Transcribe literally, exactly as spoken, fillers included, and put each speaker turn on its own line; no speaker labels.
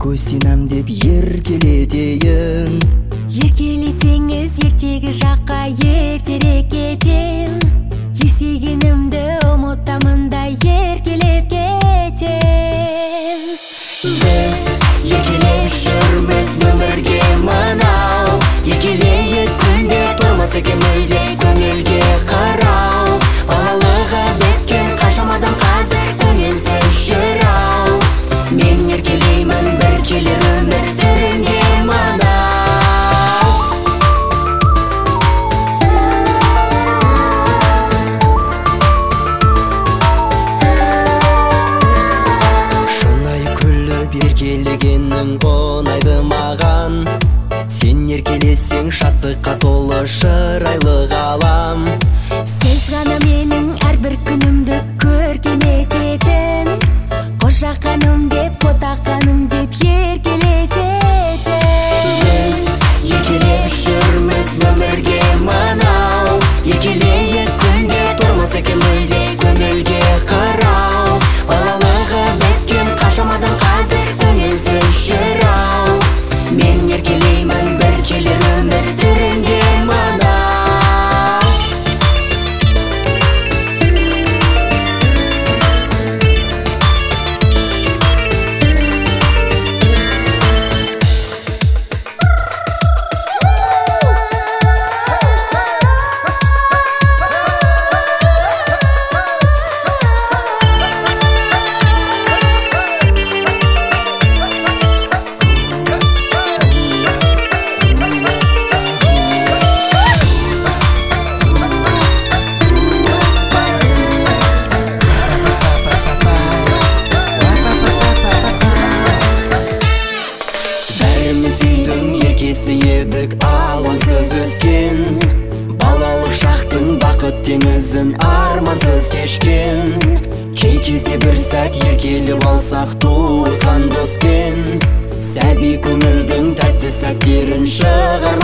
көсенам деп еркелетейін.
Еркелетеңіз ертегі жаққа ертерек кетем. Есегенімді ұмытамын да еркелеп кетем.
Біз еркелеп жүрміз өмірге мынау. Еркелейік күнде тұрмас екен мүлде көңілге қарау. Балалығы біткен қашамадан қазір көңілсіз жүр ау. Мен еркелеймін бір келер өмір түрінде мынау. Еркелегенің ұнайды маған. Сен еркелесең шаттыққа толы шырайлы ғалам.
Сіз ғана менің әрбір күнімді көркем ететін. Қожа ханым деп, бота ханым деп еркелететін.
Біз еркелеп жүрміз өмірге мынау. Еркелейік күнде тұрмас екен мүлде көңілге қарау. Балалығы біткен қашамадан қазір көңілсіз жүр ау. Мен еркелеймін бір келер өмір түрінде мынау. Едік алаңсыз өскен, балалық шақтың бақыт теңізін армансыз кешкен. Кей кезде бір сәт еркеліп алсақ туысқан доспен, сәби көңілдің тәтті сәттерін шығар